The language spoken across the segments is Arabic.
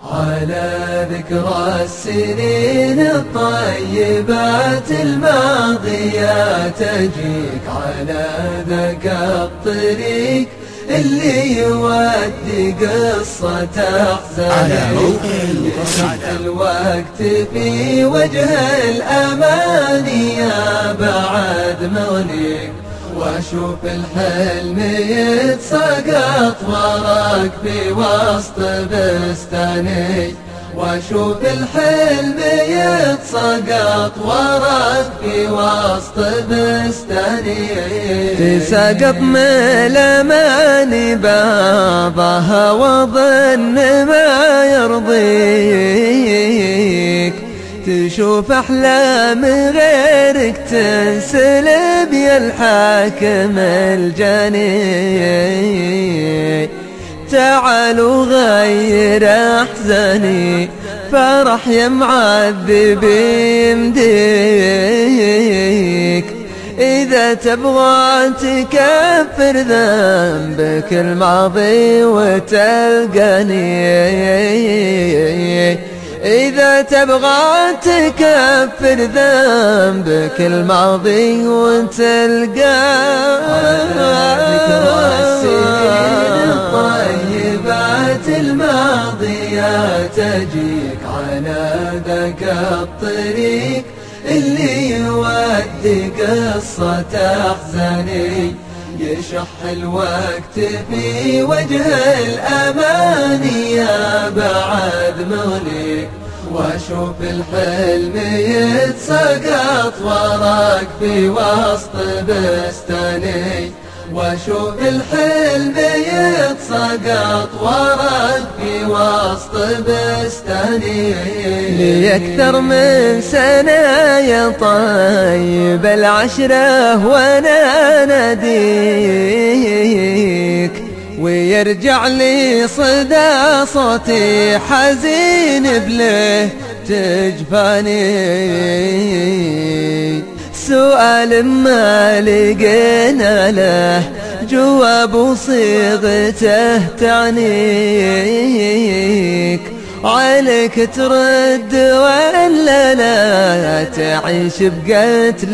على ذكرى السنين الطيبات الماضية تجيك، على ذاك الطريق اللي يودي قصة أحزانك. يشق الوقت في وجه الأماني بعد مغنيك، واشوف الحلم يتساقط وراك في وسط بستاني، واشوف الحلم يتساقط وراك في وسط بستاني. تساقط من الاماني بعضها وظن ما يرضيك، تشوف أحلام غيرك تنسلب يا الحاكم الجاني. تعالوا غير أحزاني، فرح يا معذب يمديك. إذا تبغى تكفر ذنبك الماضي وتلقاني، إذا تبغى تكفر ذنبك الماضي وتلقاني. ذكرى السنين الطيبات الماضية تجيك، على ذاك الطريق اللي يودي قصة أحزاني. يشح الوقت في وجه الأماني بعد مغنيك، واشوف الحلم يتساقط وراك في وسط بستاني، واشوف الحلم يتساقط وراك في وسط بستاني. لي أكثر من سنة يا طيب العشرة وانا ناديك، ويرجع لي صدى صوتي حزين بله تجفاني. سؤال ما لقينا له جواب وصيغته تعنيك، عليك ترد ولا لا تعيش بقتل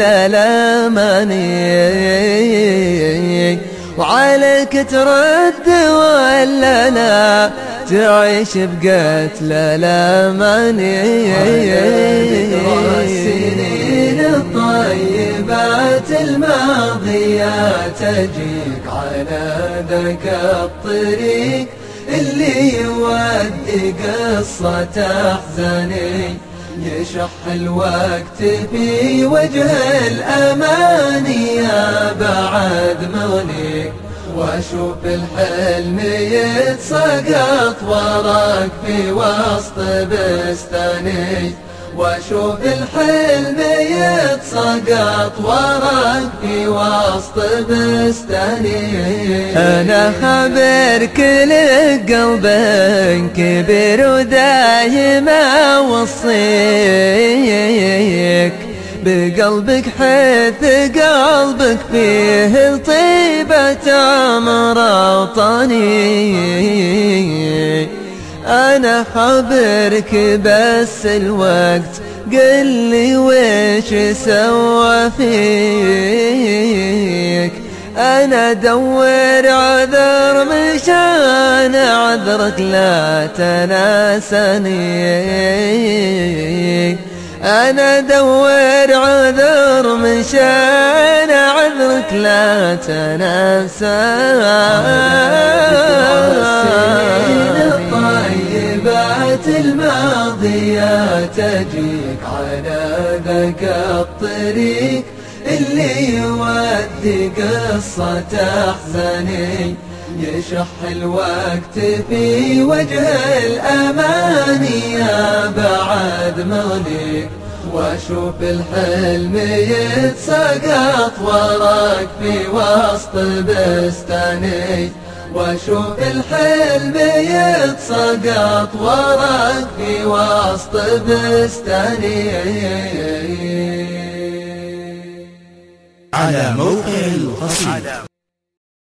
الأماني، وعليك ترد ولا لا تعيش بقتل الأماني. ذكرى السنين الطيبات الماضية تجيك، على ذاك الطريق اللي يودي قصة أحزاني. يشح الوقت في وجه الأماني بعد مغنيك، واشوف الحلم يتساقط وراك في وسط بستاني، واشوف الحلم يتساقط وراك في وسط بستاني. انا خبرك لقلب كبير ودايما اوصيك، بقلبك حيث قلبك فيه طيبة عمر وطني. أنا خبرك بس الوقت قل لي ويش سوى فيك. أنا دور عذر مشان عذرك لا تناسني، أنا دور عذر مشان عذرك لا الطيبات الماضية تجيك، على ذاك الطريق اللي يودي قصة أحزاني. يشح الوقت في وجه الأماني بعد مغنيك، واشوف الحلم يتساقط وراك في وسط بستاني، واشوف الحلم يتساقط وراك في وسط بستاني. على موقع القصيد.